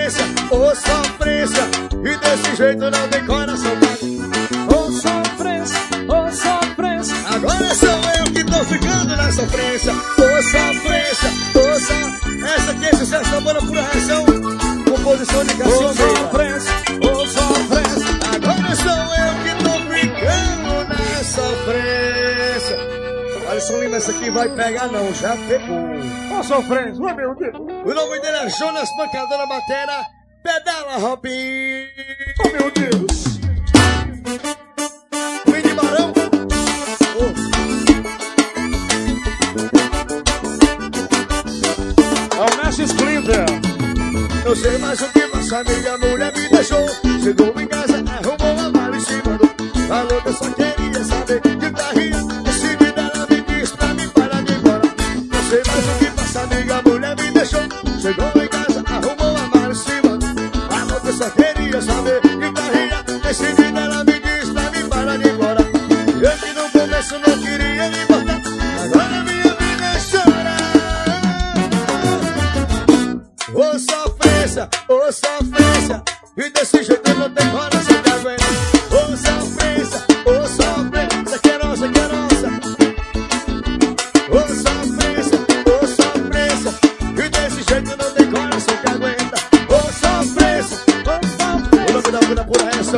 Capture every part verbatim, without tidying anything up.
sofrência, ô sofrência, e desse jeito não tem coração. Ô sofrência, ô sofrência, agora sou eu que tô ficando na sofrência. Ô sofrência, ô sofrência. Essa aqui é sucesso da banda Pura Reação. Composição de Cassio. ô sofrência, ô sofrência. Agora sou eu que tô ficando na sofrência. Alisson Lima, essa aqui vai pegar não, já pegou. Ô sofrência, ô meu Deus. O nome dele é Jonas Pancadora Batera. Pedala Robin. Oh meu Deus. Mini Barão. É o Mestre Splinter. Eu sei mais o que passa, minha mulher me deixou. Chegou em casa, arrumou a mala em cima do falou que eu só queria saber que tá rindo. Esse vida ela me diz pra mim parar de ir embora. Eu sei mais o que passa, minha mulher me deixou. Chegou em casa, arrumou a mala em cima do falou que eu só queria saber que tá rindo. Esse vida ela me diz pra mim parar de ir embora. Eu que no começo não queria me importar, agora minha vida é chorar. Ô sofrência, ô sofrência, e desse jeito eu não tenho coração que aguenta. Ô sofrência, ô sofrência, isso aqui é nossa, aqui é nossa. Ô sofrência, ô sofrência, e desse jeito eu não tenho coração que aguenta. Ô sofrência, ô sofrência. O nome da banda Pura Reação.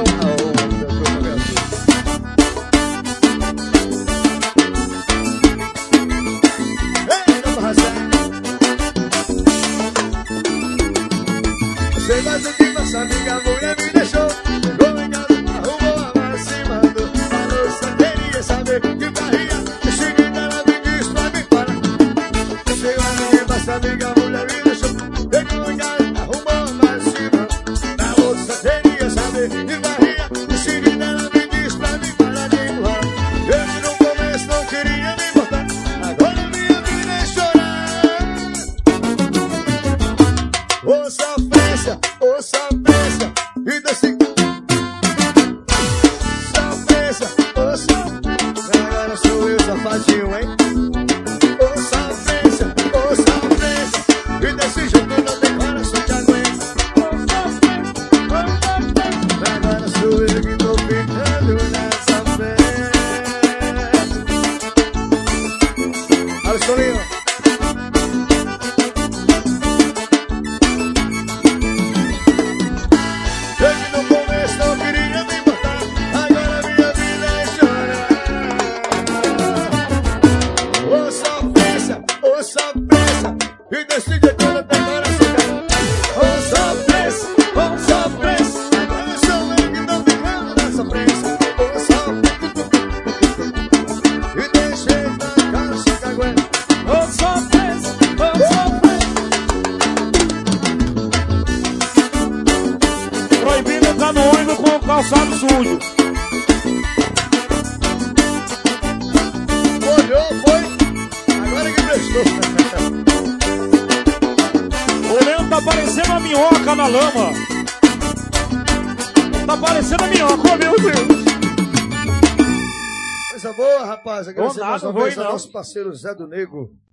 Sei mais o que nossa amiga mulher me deixou. Chegou em casa, arrumou a mala em cima do falou, só queria saber que barriga. Em seguida ela me diz pra mim parar. Sei mais o que nossa amiga mulher me deixou. Chegou em casa, arrumou a mala em cima falou, só queria saber que barriga. Em seguida ela me diz pra mim parar de empurrar. Eu que no começo não queria me importar, agora minha vida é chorar. Ô sofrência, ô sofrência, e desse sofrência, ô sofrência. Agora sou eu safadinho, hein? Ô sofrência, ô sofrência, e desse jeito não tem coração que aguenta. Agora sou eu que tô ficando nessa festa. Alisson Lima. E desse jeito eu não tenho coração. Ô sofrência, ô sofrência, agora sou eu que tô ficando na sofrência. Ô sofrência, e desse jeito não tem coração que aguenta. Ô sofrência, ô sofrência. Proibido entrar no ônibus com o calçado sujo. Olhou, foi? Agora que prestou. Tá parecendo a minhoca na lama. Tá parecendo a minhoca, oh meu Deus. Coisa boa, rapaz. Agradecer Bom, mais nada, uma vez foi, ao não. nosso parceiro Zé do Nego.